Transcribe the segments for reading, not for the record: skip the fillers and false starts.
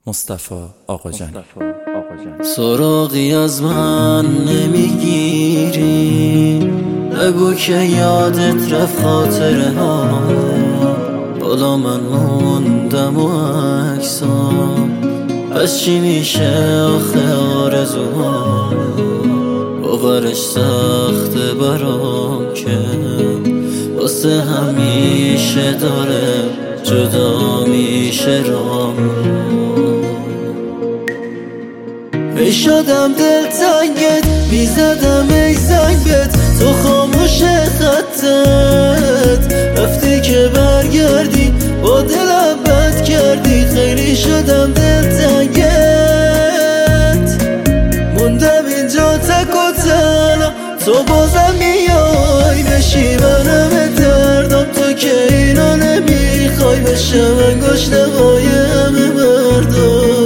مصطفی آقاجان. سراغی از من نمیگیری، بگو که یادت رفت خاطره ها. بالا من موندم و عکسام، پس چی میشه آخه آرزوها؟ باورش سخته برام که واسه همیشه داره جدا میشه رام. ای شدم دلتنگت، میزدم ای زنگت، تو خاموش خطت رفتی که برگردی، با دلم بد کردی. خیلی شدم دلتنگت، موندم اینجا تک و تنها، تو بازم میای بشی منم دردم. تو که اینو نمیخوای بشم انگشت های همه مردم.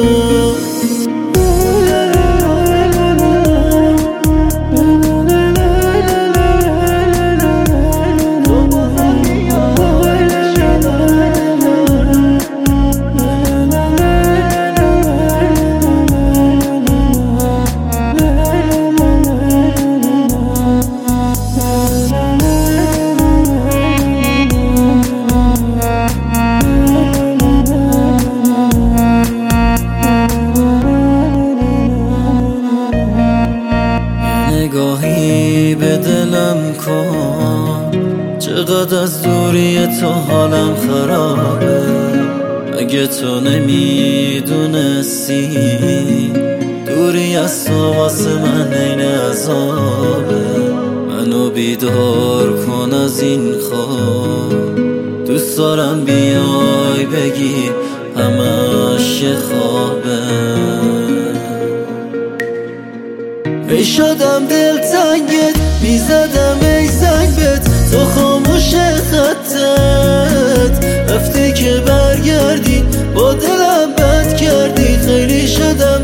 نگاهی به دلم کن، چقدر از دوری تو حالم خرابه. اگه تو نمیدونستی دوری از تو واسه من عین عذابه. منو بیدار کن از این خواب، دوست دارم بیای بگی همش یه خوابه. ای شدم دلتنگت، میزدم ای زنگت، تو خاموش خطت رفتی که برگردی، با دلم بد کردی. خیلی شدم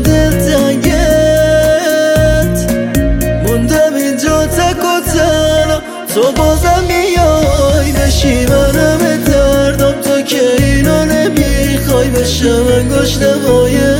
دلتنگت، موندم اینجا تک و تنها، تو بازم میای بشی منم دردم. تو که اینو نمیخوای بشم انگشت های